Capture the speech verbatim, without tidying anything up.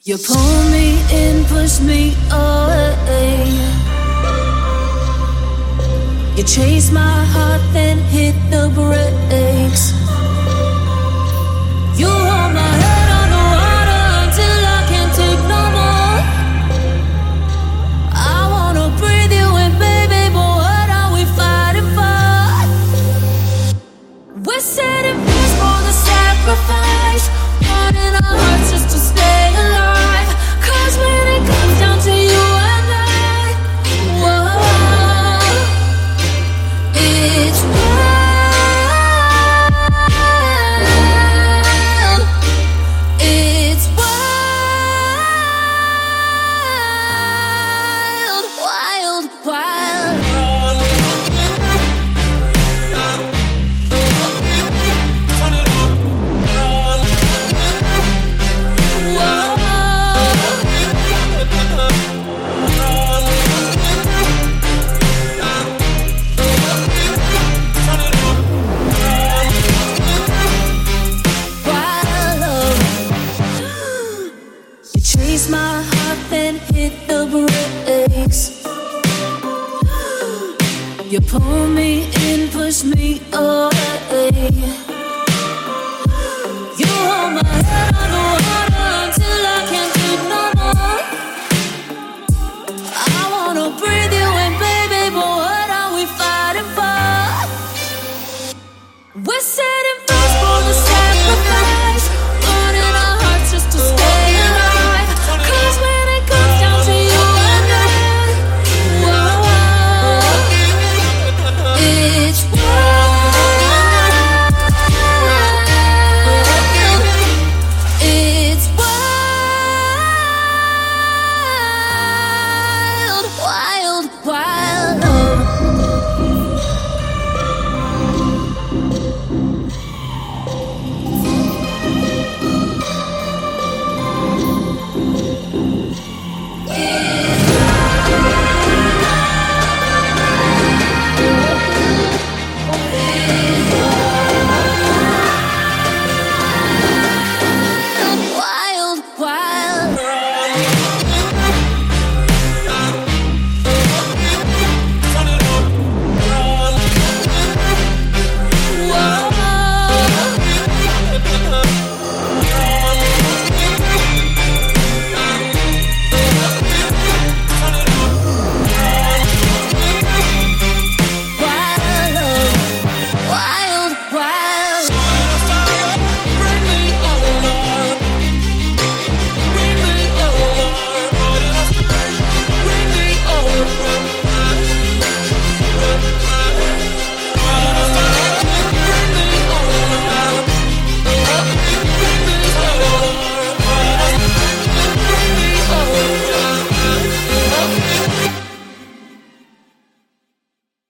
You pull me in, push me away. You chase my heart, then hit the brakes. You hold my head underwater until I can't take no more. I wanna breathe you in, baby, but what are we fighting for? We're setting peace for the sacrifice, wanting our hearts just to stay alive. Cause when it comes down to you and I, whoa, it's wild. It's wild, wild, wild. Chase my heart, then hit the brakes. You pull me in, push me away.